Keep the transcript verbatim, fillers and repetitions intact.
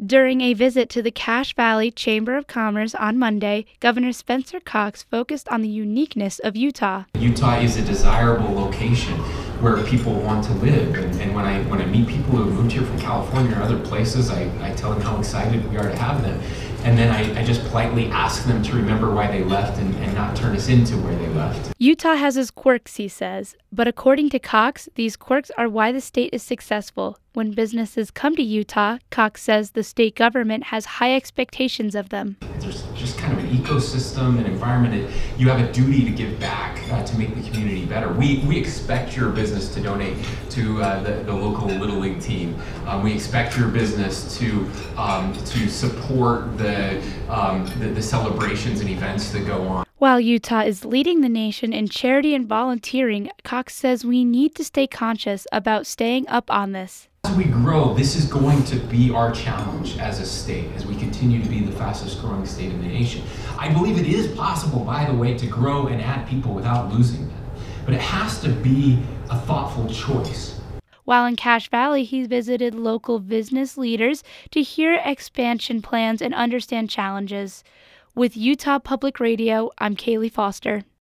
During a visit to the Cache Valley Chamber of Commerce on Monday, Governor Spencer Cox focused on the uniqueness of Utah. Utah is a desirable location where people want to live. And, and when I when I meet people who have moved here from California or other places, I, I tell them how excited we are to have them. And then I, I just politely ask them to remember why they left and, and not turn us into where they left. Utah has its quirks, he says, but according to Cox, these quirks are why the state is successful. When businesses come to Utah, Cox says the state government has high expectations of them. There's just kind of an ecosystem and environment. You have a duty to give back uh, to make the community better. We we expect your business to donate to uh, the, the local Little League team. Um, we expect your business to um, to support the, um, the the celebrations and events that go on. While Utah is leading the nation in charity and volunteering, Cox says we need to stay conscious about staying up on this. As we grow, this is going to be our challenge as a state, as we continue to be the fastest growing state in the nation. I believe it is possible, by the way, to grow and add people without losing them. But it has to be a thoughtful choice. While in Cache Valley, he visited local business leaders to hear expansion plans and understand challenges. With Utah Public Radio, I'm Kaylee Foster.